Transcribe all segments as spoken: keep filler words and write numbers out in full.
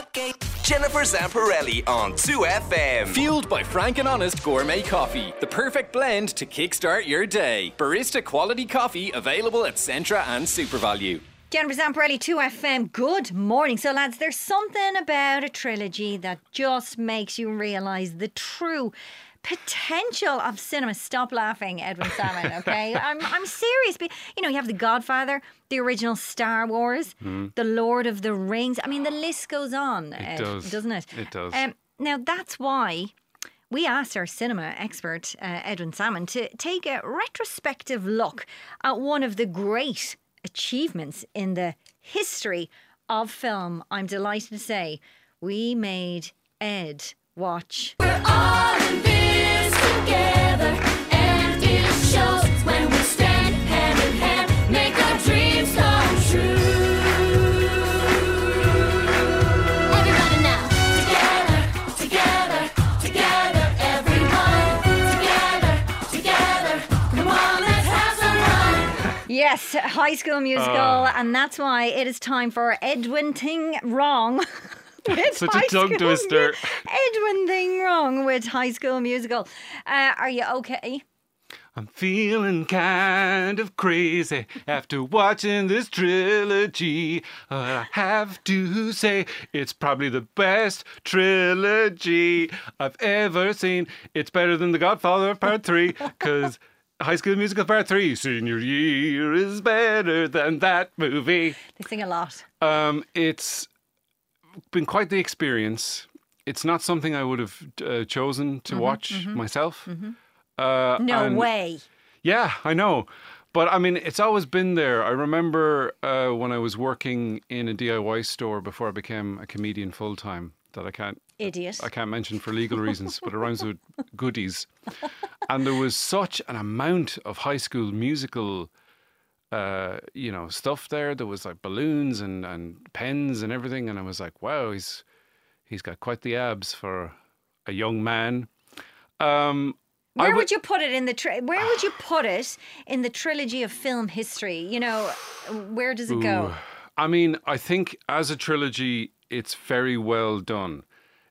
Jennifer Zamparelli on two F M. Fueled by Frank and Honest Gourmet Coffee. The perfect blend to kickstart your day. Barista quality coffee available at Centra and SuperValue. Jennifer Zamparelli, two F M, good morning. So lads, there's something about a trilogy that just makes you realise the true potential of cinema. Stop laughing, Edwin Salmon, okay? I'm I'm serious. But, you know, you have The Godfather, the original Star Wars, mm. The Lord of the Rings. I mean, the list goes on, it Ed, does. doesn't it? It does. Um, now, that's why we asked our cinema expert, uh, Edwin Salmon, to take a retrospective look at one of the great achievements in the history of film. I'm delighted to say we made Ed watch. We're all in this together, and it shows when we stand hand in hand, make our dreams come true. Everybody now, together, together, together, everyone, together, together, come on, let's have some fun. Yes, High School Musical, uh, and that's why it is time for Edwin Thing Wrong. Such a tongue twister. Edwin Thing Wrong with High School Musical. Uh, are you okay? I'm feeling kind of crazy after watching this trilogy. Uh, I have to say it's probably the best trilogy I've ever seen. It's better than The Godfather Part three, because High School Musical Part three, senior year is better than that movie. They sing a lot. Um, it's been quite the experience. It's not something I would have uh, chosen to mm-hmm, watch mm-hmm, myself. Mm-hmm. Uh, no way. Yeah, I know. But I mean, it's always been there. I remember uh, when I was working in a D I Y store before I became a comedian full time, that I can't Idiot. I can't mention for legal reasons, but it rhymes with goodies. And there was such an amount of High School Musical Uh, you know, stuff there. There was like balloons and, and pens and everything, and I was like, wow, he's he's got quite the abs for a young man. Um, where w- would you put it in the tri- Where would you put it in the trilogy of film history? You know, where does it Ooh, go? I mean, I think as a trilogy, it's very well done.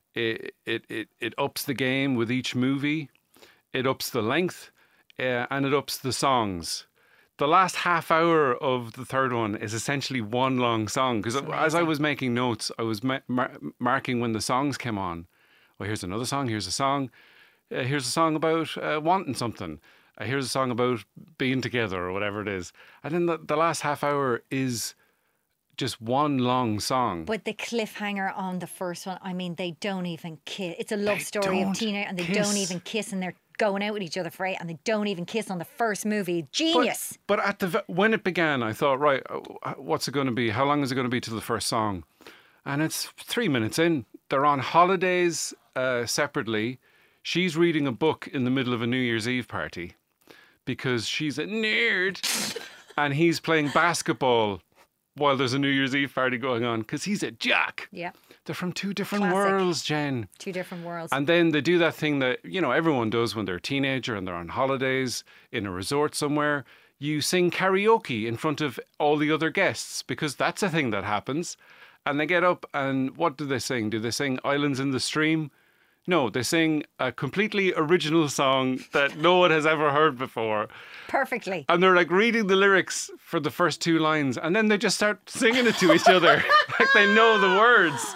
It it it, it ups the game with each movie. It ups the length, uh, and it ups the songs. The last half hour of the third one is essentially one long song. Because as I was making notes, I was ma- mar- marking when the songs came on. Well, here's another song. Here's a song. Uh, here's a song about uh, wanting something. Uh, here's a song about being together or whatever it is. And then the, the last half hour is just one long song. But the cliffhanger on the first one, I mean, they don't even kiss. It's a love they story of teenage, and they kiss. don't even kiss, and they're going out with each other for eight, and they don't even kiss on the first movie. Genius. But, but at the when it began, I thought, right, what's it going to be? How long is it going to be to the first song? And it's three minutes in. They're on holidays uh, separately. She's reading a book in the middle of a New Year's Eve party because she's a nerd, and he's playing basketball while there's a New Year's Eve party going on because he's a jock. Yeah. They're from two different Classic. worlds, Jen. Two different worlds. And then they do that thing that, you know, everyone does when they're a teenager and they're on holidays in a resort somewhere. You sing karaoke in front of all the other guests because that's a thing that happens. And they get up and what do they sing? Do they sing Islands in the Stream? No, they sing a completely original song that no one has ever heard before. Perfectly. And they're like reading the lyrics for the first two lines and then they just start singing it to each other. Like they know the words.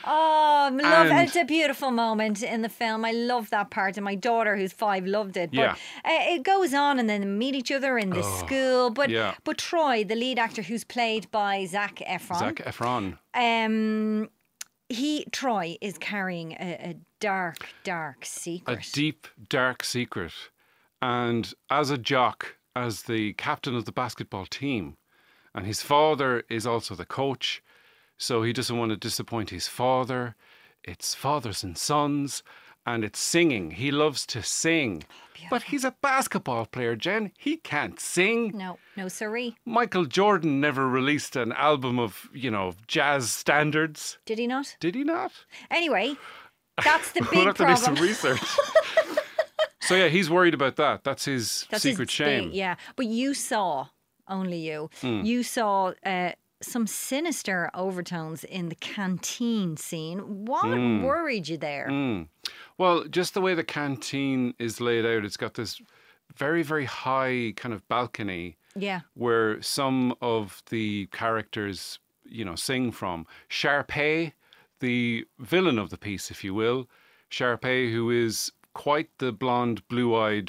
Oh, love And- it's a beautiful moment in the film. I love that part, and my daughter, who's five, loved it. But Yeah. uh, it goes on, and then they meet each other in the school. But yeah. but Troy, the lead actor, who's played by Zac Efron, Zac Efron. um, he Troy is carrying a, a dark, dark A secret. deep, dark secret. And as a jock, as the captain of the basketball team, and his father is also the coach, so he doesn't want to disappoint his father. It's fathers and sons, and it's singing. He loves to sing. But he's a basketball player, Jen. He can't sing. No, no siree. Michael Jordan never released an album of, you know, jazz standards. Did he not? Did he not? Anyway, that's the We'll big have to problem. do some research. So yeah, he's worried about that. That's his That's secret his shame. big- yeah, but you saw, only you, Hmm. you saw uh, some sinister overtones in the canteen scene. What Hmm. worried you there? Well, just the way the canteen is laid out, it's got this very, very high kind of balcony Yeah. where some of the characters, you know, sing from. Sharpay, the villain of the piece, if you will. Sharpay, who is quite the blonde, blue-eyed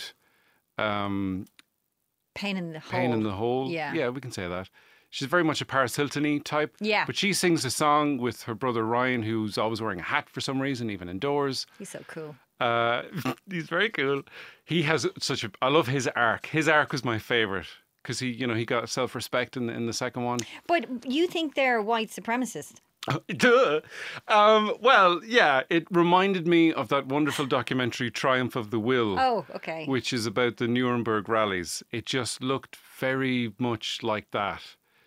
um, Pain in the hole. pain in the hole. Yeah. Yeah, we can say that. She's very much a Paris Hilton-y type. Yeah. But she sings a song with her brother Ryan, who's always wearing a hat for some reason, even indoors. He's so cool. Uh, he's very cool. He has such a. I love his arc. His arc was my favorite because he, you know, he got self-respect in the, in the second one. But you think they're white supremacists? Duh. Um, well, yeah, it reminded me of that wonderful documentary Triumph of the Will. Oh, okay. Which is about the Nuremberg rallies. It just looked very much like that.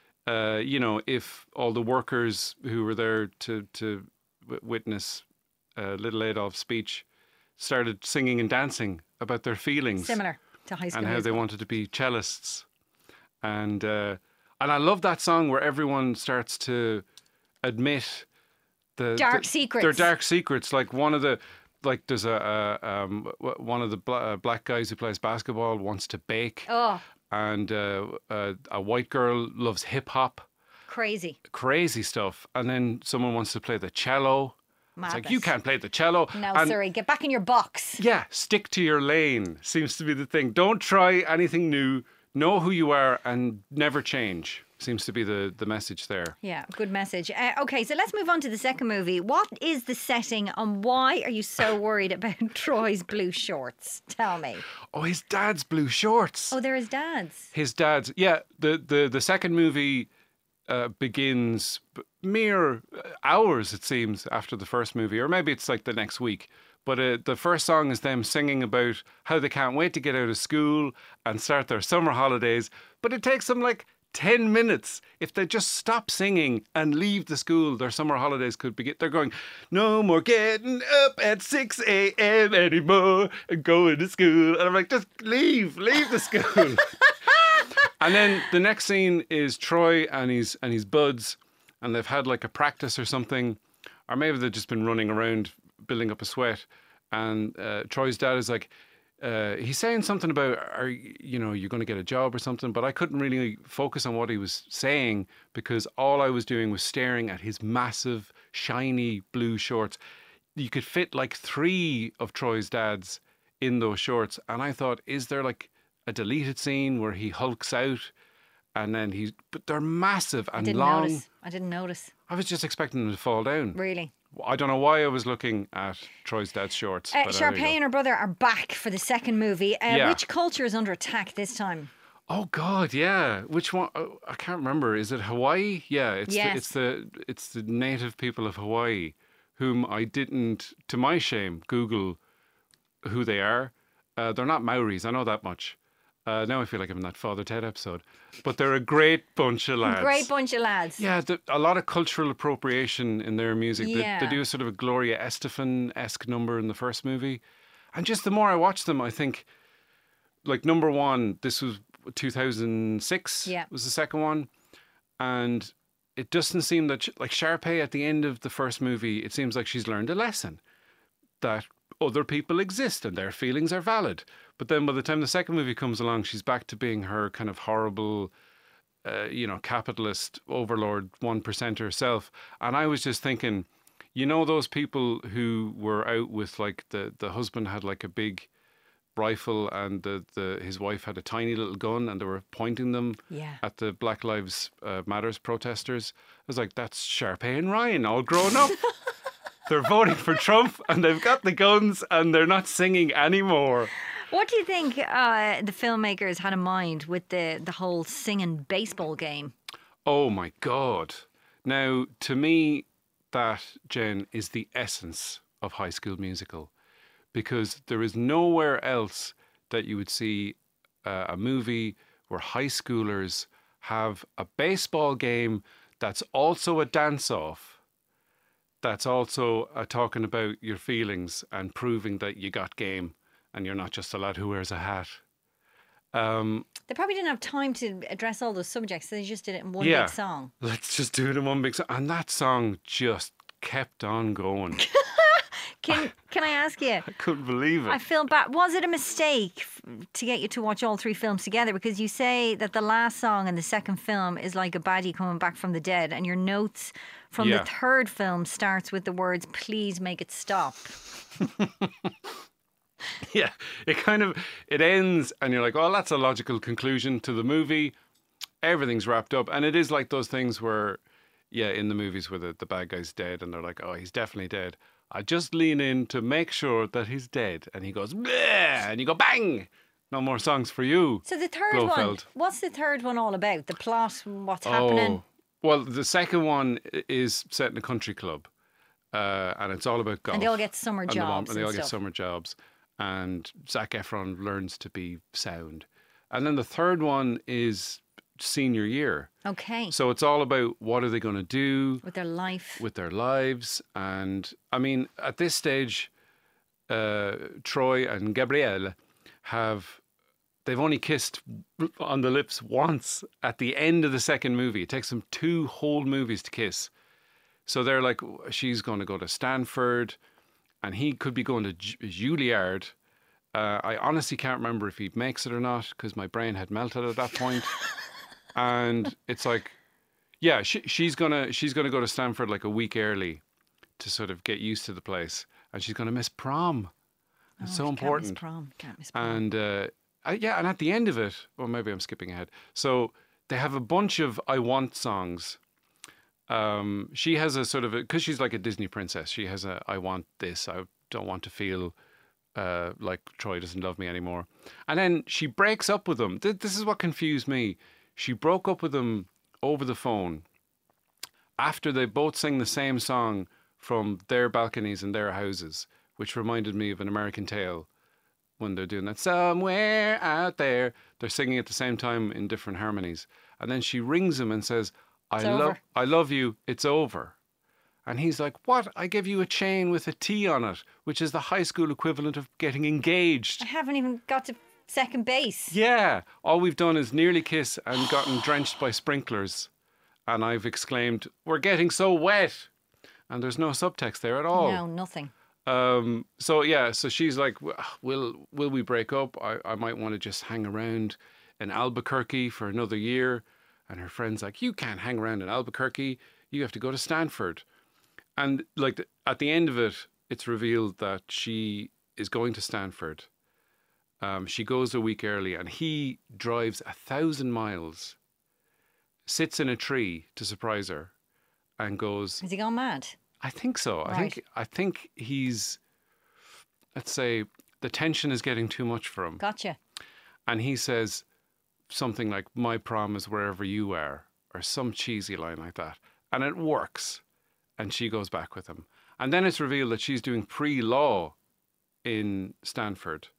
Uh, you know, if all the workers who were there to to w- witness uh, Little Adolf's speech started singing and dancing about their feelings Similar to High School and how they Musical. wanted to be cellists, and uh, and I love that song where everyone starts to admit the Dark the- secrets. Their dark secrets. Like one of the like there's a, a um w- one of the bla- uh, black guys who plays basketball wants to bake, Oh, and uh, uh, a white girl loves hip hop, crazy. crazy stuff, and then someone wants to play the cello. It's like, you Madness. can't play the cello. No, and sorry. Get back in your box. yeah, stick to your lane seems to be the thing. Don't try anything new. Know who you are and never change. Seems to be the, the message there. Yeah, good message. Uh, okay, so let's move on to the second movie. What is the setting and why are you so worried about Troy's blue shorts? Tell me. Oh, his dad's blue shorts. Oh, they're his dad's. His dad's. Yeah, the, the, the second movie uh, begins b- mere hours, it seems, after the first movie. Or maybe it's like the next week. But uh, the first song is them singing about how they can't wait to get out of school and start their summer holidays. But it takes them like ten minutes. If they just stop singing and leave the school, their summer holidays could begin. They're going, no more getting up at six a.m. anymore and going to school. And I'm like, just leave, leave the school. And then the next scene is Troy and his, and his buds, and they've had like a practice or something, or maybe they've just been running around building up a sweat. And uh, Troy's dad is like, Uh, he's saying something about, are you you know, you're going to get a job or something, but I couldn't really focus on what he was saying because all I was doing was staring at his massive, shiny blue shorts. You could fit like three of Troy's dads in those shorts. And I thought, is there like a deleted scene where he hulks out and then he's, but they're massive and Didn't long. notice. I didn't notice. I was just expecting them to fall down. Really. I don't know why I was looking at Troy's dad's shorts. Uh, but there you Sharpay go. and her brother are back for the second movie. Uh, Yeah. Which culture is under attack this time? Oh God, yeah. Which one? Oh, I can't remember. Is it Hawaii? Yeah, it's Yes. the, it's the it's the native people of Hawaii, whom I didn't, to my shame, Google who they are. Uh, they're not Maoris. I know that much. Uh, now I feel like I'm in that Father Ted episode, but they're a great bunch of lads. Great bunch of lads. Yeah, the, a lot of cultural appropriation in their music. They, Yeah. they do a sort of a Gloria Estefan-esque number in the first movie. And just the more I watch them, I think, like, number one, this was two thousand six, Yeah. was the second one. And it doesn't seem that, like, Sharpay at the end of the first movie, it seems like she's learned a lesson that other people exist and their feelings are valid. But then by the time the second movie comes along, she's back to being her kind of horrible, uh, you know, capitalist overlord one percenter self. And I was just thinking, you know, those people who were out with like the, the husband had like a big rifle and the, the his wife had a tiny little gun and they were pointing them Yeah. at the Black Lives uh, Matters protesters. I was like, that's Sharpay and Ryan all grown up. They're voting for Trump and they've got the guns and they're not singing anymore. What do you think uh, the filmmakers had in mind with the, the whole singing baseball game? Oh my God. Now, to me, that, Jen, is the essence of High School Musical because there is nowhere else that you would see uh, a movie where high schoolers have a baseball game that's also a dance-off, that's also uh, talking about your feelings and proving that you got game and you're not just a lad who wears a hat. Um, They probably didn't have time to address all those subjects, so they just did it in one yeah, big song. let's just do it in one big song. And that song just kept on going. Can Can I ask you? I couldn't believe it. I feel bad. Was it a mistake f- to get you to watch all three films together? Because you say that the last song in the second film is like a baddie coming back from the dead, and your notes from Yeah. the third film starts with the words "Please make it stop." Yeah, it kind of it ends, and you're like, "Oh, that's a logical conclusion to the movie." Everything's wrapped up, and it is like those things where, yeah, in the movies where the, the bad guy's dead, and they're like, "Oh, he's definitely dead." I just lean in to make sure that he's dead, and he goes, "Bleh," and you go, "Bang!" No more songs for you. So the third one, Blofeld. what's the third one all about? The plot, what's happening? Oh, well, the second one i- is set in a country club, uh, and it's all about golf. And they all get summer And the mom- jobs and they and all get stuff. summer jobs. And Zac Efron learns to be sound. And then the third one is senior year. Okay, So it's all about what are they going to do with their life. with their lives. And I mean, at this stage, uh, Troy and Gabrielle have, they've only kissed on the lips once at the end of the second movie. It takes them two whole movies to kiss. So they're like, she's going to go to Stanford and he could be going to Ju- Juilliard. Uh, I honestly can't remember if he makes it or not because my brain had melted at that point. And it's like, yeah, she, she's gonna she's gonna go to Stanford like a week early to sort of get used to the place, and she's gonna miss prom. It's so Oh, Can't miss important. prom. Can't miss prom. And uh, uh, yeah, and at the end of it, well, maybe I'm skipping ahead. So they have a bunch of I Want songs. Um, she has a sort of because she's like a Disney princess. She has a I want this. I don't want to feel uh, like Troy doesn't love me anymore. And then she breaks up with him. Th- This is what confused me. She broke up with him over the phone after they both sing the same song from their balconies in their houses, which reminded me of An American Tale when they're doing that somewhere out there. They're singing at the same time in different harmonies. And then she rings him and says, I It's love over. I love you, it's over. And he's like, what? I give you a chain with a T on it, which is the high school equivalent of getting engaged. I haven't even got to second base. Yeah, all we've done is nearly kiss and gotten drenched by sprinklers. And I've exclaimed, we're getting so wet. And there's no subtext there at all. No, nothing. Um, so yeah, so she's like, "W- will will we break up? I, I might want to just hang around in Albuquerque for another year. And her friend's like, you can't hang around in Albuquerque. You have to go to Stanford. And like the, at the end of it, it's revealed that she is going to Stanford. Um, she goes a week early, and he drives a thousand miles, sits in a tree to surprise her, and goes, Has he gone mad? I think so. I Right. think I think he's, let's say, the tension is getting too much for him. Gotcha. And he says something like, my prom is wherever you are, or some cheesy line like that. And it works. And she goes back with him. And then it's revealed that she's doing pre-law in Stanford.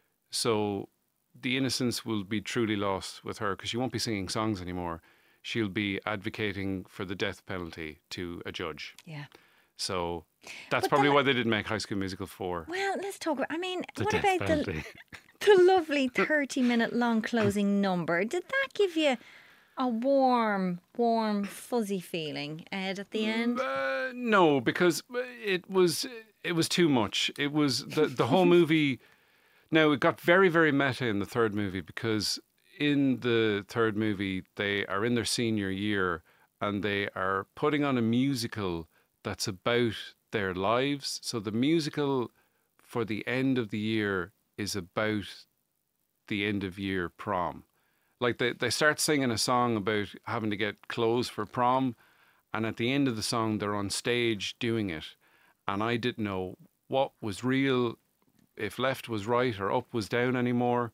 So the innocence will be truly lost with her because she won't be singing songs anymore. She'll be advocating for the death penalty to a judge. Yeah. So that's But probably then- why they didn't make High School Musical four. Well, let's talk about. I mean, The what death about the penalty. the lovely thirty-minute long closing number? Did that give you a warm, warm, fuzzy feeling, Ed, at the end? Uh, no, because it was it was too much. It was the the whole movie. Now it got very very meta in the third movie because in the third movie they are in their senior year and they are putting on a musical that's about their lives. So the musical for the end of the year is about the end of year prom. Like they, they start singing a song about having to get clothes for prom, and at the end of the song they're on stage doing it. And I didn't know what was real, if left was right or up was down anymore.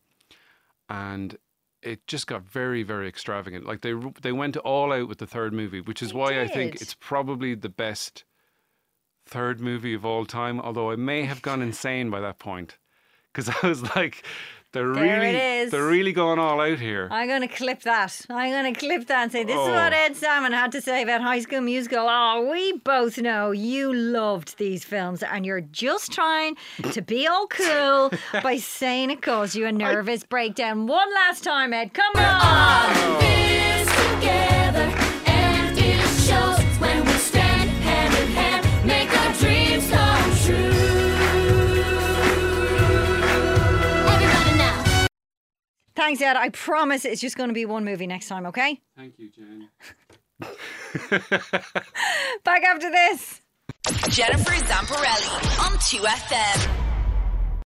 And it just got very, very extravagant. Like they they went all out with the third movie, which is They why I think did. it's probably the best third movie of all time. Although I may have gone insane by that point, because I was like, They're There really, it is. they're really going all out here. I'm going to clip that. I'm going to clip that and say, this Oh. is what Ed Salmon had to say about High School Musical. Oh, we both know you loved these films and you're just trying to be all cool by saying it caused you a nervous breakdown. One last time, Ed. Come on. This together, and it shows when we stand hand in hand, make our dreams come true. Everybody now. Thanks, Ed. I promise it's just going to be one movie next time, okay? Thank you, Jane. Back after this. Jennifer Zamparelli on two F M.